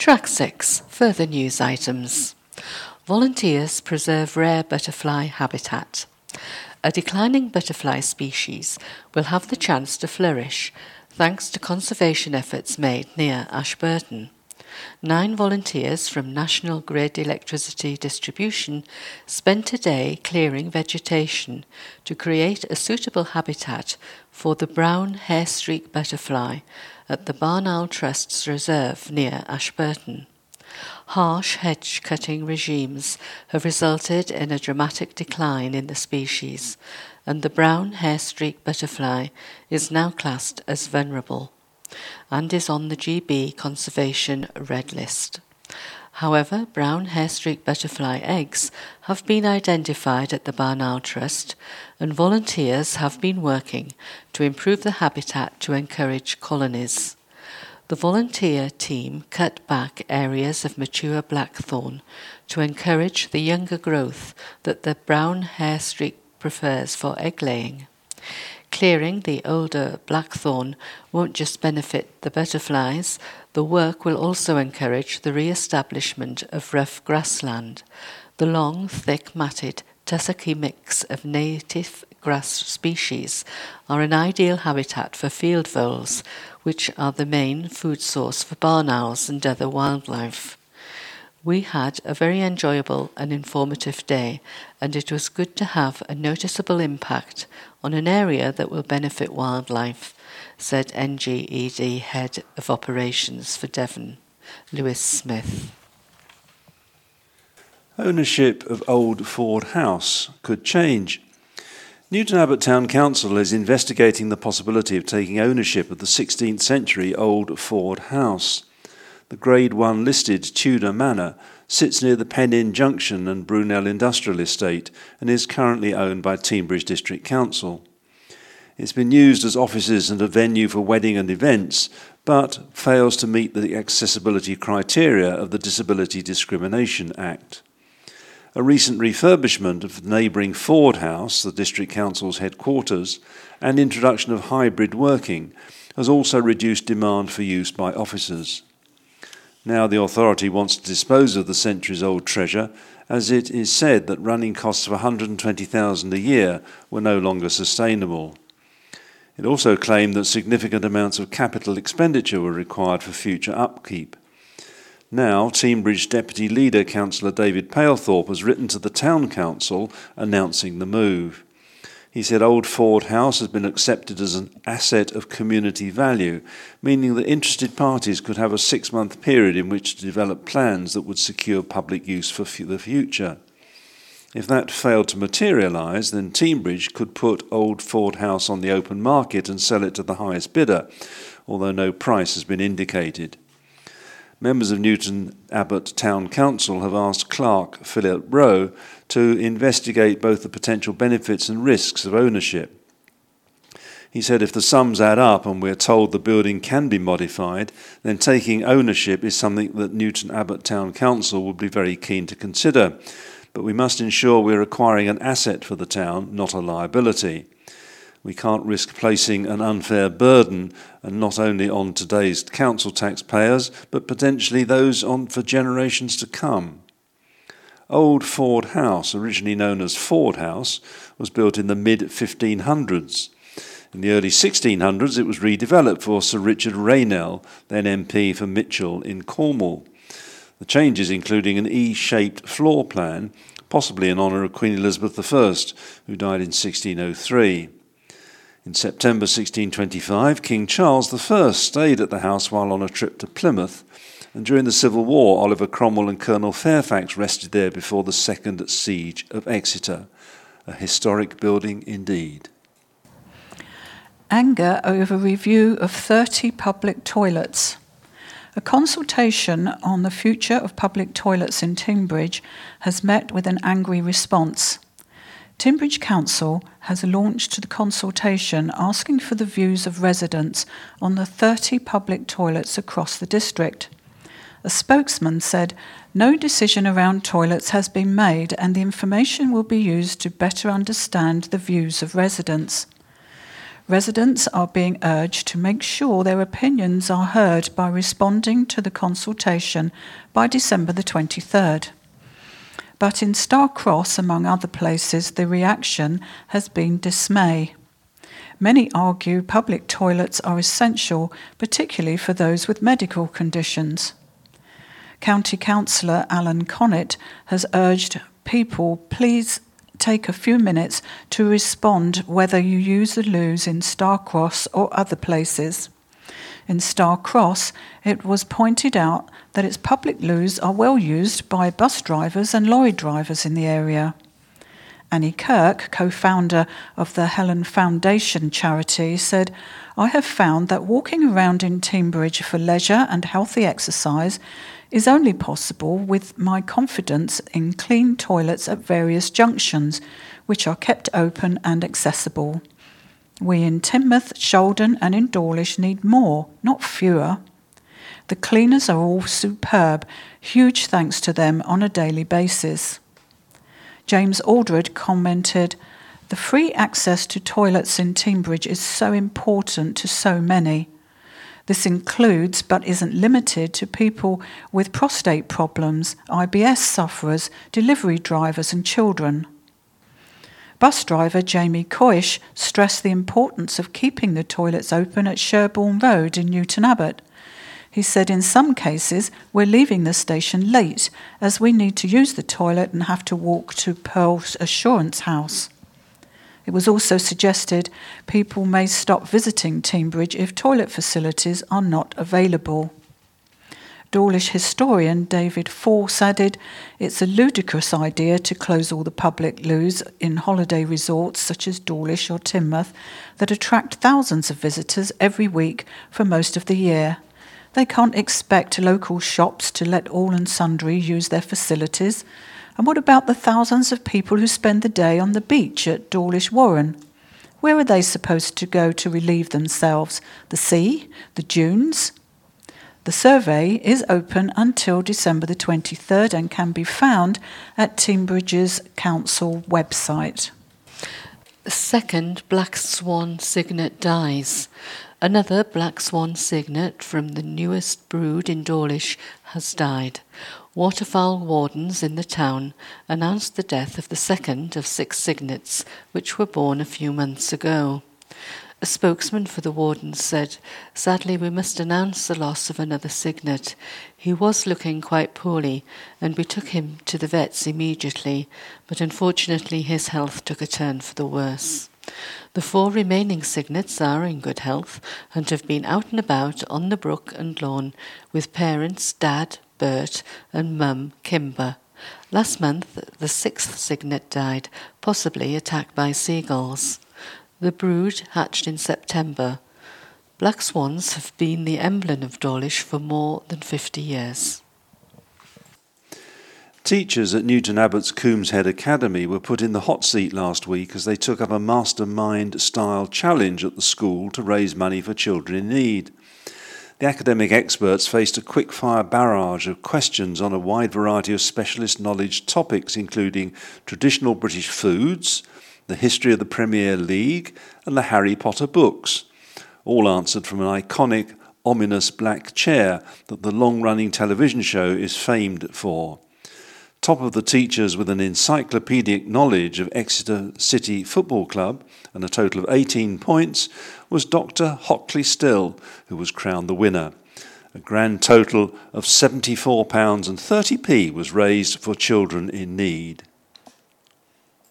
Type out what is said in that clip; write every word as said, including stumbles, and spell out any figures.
Track six. Further news items. Volunteers preserve rare butterfly habitat. A declining butterfly species will have the chance to flourish thanks to conservation efforts made near Ashburton. Nine volunteers from National Grid Electricity Distribution spent a day clearing vegetation to create a suitable habitat for the brown hair-streak butterfly at the Barn Owl Trust's reserve near Ashburton. Harsh hedge-cutting regimes have resulted in a dramatic decline in the species, and the brown hair-streak butterfly is now classed as vulnerable and is on the G B Conservation Red List. However, brown hair-streak butterfly eggs have been identified at the Barn Owl Trust, and volunteers have been working to improve the habitat to encourage colonies. The volunteer team cut back areas of mature blackthorn to encourage the younger growth that the brown hair-streak prefers for egg-laying. Clearing the older blackthorn won't just benefit the butterflies, the work will also encourage the re-establishment of rough grassland. The long, thick, matted, tussocky mix of native grass species are an ideal habitat for field voles, which are the main food source for barn owls and other wildlife. We had a very enjoyable and informative day, and it was good to have a noticeable impact on an area that will benefit wildlife, said N G E D Head of Operations for Devon, Lewis Smith. Ownership of Old Ford House could change. Newton Abbot Town Council is investigating the possibility of taking ownership of the sixteenth century Old Ford House. The Grade one listed Tudor Manor sits near the Pen Inn Junction and Brunel Industrial Estate and is currently owned by Teignbridge District Council. It's been used as offices and a venue for wedding and events, but fails to meet the accessibility criteria of the Disability Discrimination Act. A recent refurbishment of the neighbouring Ford House, the District Council's headquarters, and introduction of hybrid working has also reduced demand for use by officers. Now the authority wants to dispose of the centuries-old treasure, as it is said that running costs of one hundred twenty thousand dollars a year were no longer sustainable. It also claimed that significant amounts of capital expenditure were required for future upkeep. Now, Teignbridge Deputy Leader Councillor David Palethorpe has written to the Town Council announcing the move. He said Old Ford House has been accepted as an asset of community value, meaning that interested parties could have a six-month period in which to develop plans that would secure public use for the future. If that failed to materialise, then Teignbridge could put Old Ford House on the open market and sell it to the highest bidder, although no price has been indicated. Members of Newton Abbot Town Council have asked Clerk Philip Rowe to investigate both the potential benefits and risks of ownership. He said if the sums add up and we're told the building can be modified, then taking ownership is something that Newton Abbot Town Council would be very keen to consider. But we must ensure we're acquiring an asset for the town, not a liability. We can't risk placing an unfair burden, and not only on today's council taxpayers, but potentially those on for generations to come. Old Ford House, originally known as Ford House, was built in the mid fifteen hundreds. In the early sixteen hundreds, it was redeveloped for Sir Richard Raynell, then M P for Mitchell in Cornwall. The changes including an E-shaped floor plan, possibly in honour of Queen Elizabeth the First, who died in sixteen oh three. In September sixteen twenty-five, King Charles the First stayed at the house while on a trip to Plymouth, and during the Civil War, Oliver Cromwell and Colonel Fairfax rested there before the Second Siege of Exeter. A historic building indeed. Anger over review of thirty public toilets. A consultation on the future of public toilets in Teignbridge has met with an angry response. Teignbridge Council has launched the consultation asking for the views of residents on the thirty public toilets across the district. A spokesman said, "No decision around toilets has been made and the information will be used to better understand the views of residents." Residents are being urged to make sure their opinions are heard by responding to the consultation by December the twenty-third. But in Starcross, among other places, the reaction has been dismay. Many argue public toilets are essential, particularly for those with medical conditions. County Councillor Alan Connett has urged people, please take a few minutes to respond whether you use the loos in Starcross or other places. In Starcross, it was pointed out that its public loos are well used by bus drivers and lorry drivers in the area. Annie Kirk, co-founder of the Helen Foundation charity, said, I have found that walking around in Teignbridge for leisure and healthy exercise is only possible with my confidence in clean toilets at various junctions, which are kept open and accessible. We in Teignmouth, Sheldon and in Dawlish need more, not fewer. The cleaners are all superb. Huge thanks to them on a daily basis. James Aldred commented, the free access to toilets in Teignbridge is so important to so many. This includes, but isn't limited to, people with prostate problems, I B S sufferers, delivery drivers and children. Bus driver Jamie Coish stressed the importance of keeping the toilets open at Sherborne Road in Newton Abbot. He said in some cases we're leaving the station late as we need to use the toilet and have to walk to Pearl's Assurance House. It was also suggested people may stop visiting Teignbridge if toilet facilities are not available. Dawlish historian David Force added, it's a ludicrous idea to close all the public loos in holiday resorts such as Dawlish or Teignmouth that attract thousands of visitors every week for most of the year. They can't expect local shops to let all and sundry use their facilities. And what about the thousands of people who spend the day on the beach at Dawlish Warren? Where are they supposed to go to relieve themselves? The sea? The dunes? The survey is open until December the twenty-third and can be found at Teignbridge's council website. Second Black Swan cygnet dies. Another black swan cygnet from the newest brood in Dawlish has died. Waterfowl wardens in the town announced the death of the second of six cygnets, which were born a few months ago. A spokesman for the wardens said, sadly we must announce the loss of another cygnet. He was looking quite poorly and we took him to the vets immediately, but unfortunately his health took a turn for the worse. The four remaining cygnets are in good health and have been out and about on the brook and lawn with parents, Dad, Bert and Mum, Kimber. Last month the sixth cygnet died, possibly attacked by seagulls. The brood hatched in September. Black swans have been the emblem of Dawlish for more than fifty years. Teachers at Newton Abbot's Coombs Head Academy were put in the hot seat last week as they took up a mastermind-style challenge at the school to raise money for children in need. The academic experts faced a quick-fire barrage of questions on a wide variety of specialist knowledge topics, including traditional British foods, the history of the Premier League, and the Harry Potter books, all answered from an iconic, ominous black chair that the long-running television show is famed for. Top of the teachers with an encyclopedic knowledge of Exeter City Football Club and a total of eighteen points was Doctor Hockley Still, who was crowned the winner. A grand total of seventy-four pounds thirty was raised for children in need.